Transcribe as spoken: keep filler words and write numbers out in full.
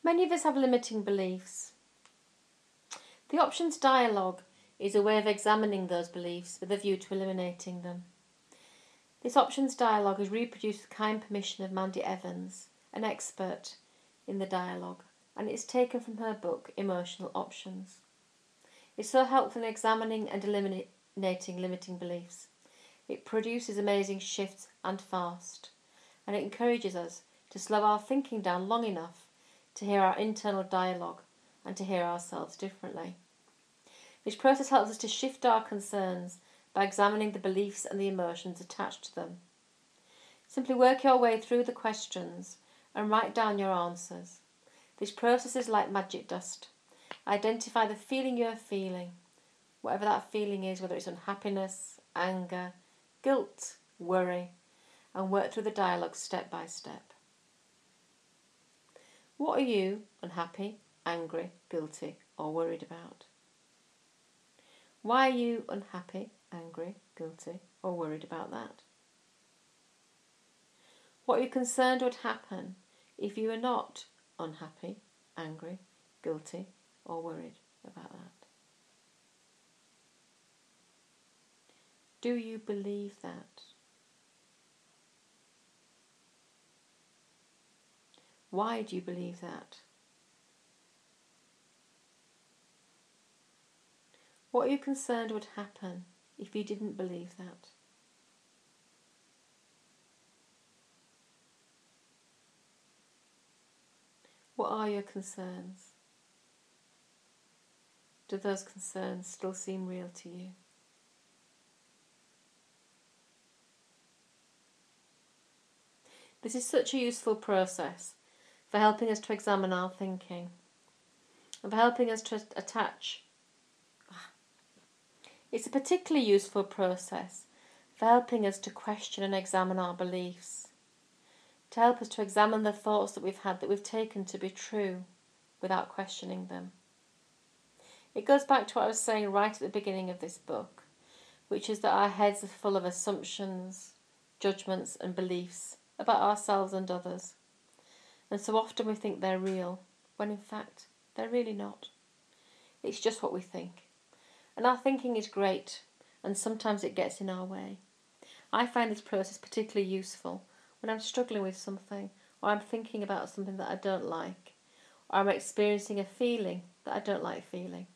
Many of us have limiting beliefs. The options dialogue is a way of examining those beliefs with a view to eliminating them. This options dialogue is reproduced with kind permission of Mandy Evans, an expert in the dialogue, and it's taken from her book Emotional Options. It's so helpful in examining and eliminating limiting beliefs. It produces amazing shifts and fast, and it encourages us to slow our thinking down long enough to hear our internal dialogue and to hear ourselves differently. This process helps us to shift our concerns by examining the beliefs and the emotions attached to them. Simply work your way through the questions and write down your answers. This process is like magic dust. Identify the feeling you're feeling, whatever that feeling is, whether it's unhappiness, anger, guilt, worry, and work through the dialogue step by step. What are you unhappy, angry, guilty, or worried about? Why are you unhappy, angry, guilty, or worried about that? What are you concerned would happen if you were not unhappy, angry, guilty, or worried about that? Do you believe that? Why do you believe that? What are you concerned would happen if you didn't believe that? What are your concerns? Do those concerns still seem real to you? This is such a useful process for helping us to examine our thinking and for helping us to attach. It's a particularly useful process for helping us to question and examine our beliefs, to help us to examine the thoughts that we've had that we've taken to be true without questioning them. It goes back to what I was saying right at the beginning of this book, which is that our heads are full of assumptions, judgments and beliefs about ourselves and others. And so often we think they're real, when in fact they're really not. It's just what we think. And our thinking is great, and sometimes it gets in our way. I find this process particularly useful when I'm struggling with something, or I'm thinking about something that I don't like, or I'm experiencing a feeling that I don't like feeling.